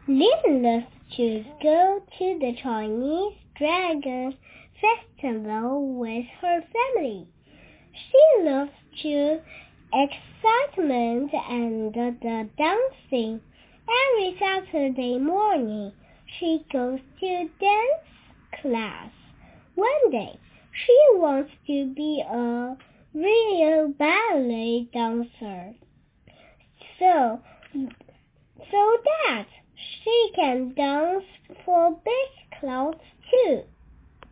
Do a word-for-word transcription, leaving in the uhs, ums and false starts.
Lynn loves to go to the Chinese Dragon Festival with her family. She loves to excitement and the dancing. Every Saturday morning, she goes to dance class. One day, she wants to be a real ballet dancer, so, so that she can dance for big crowds too.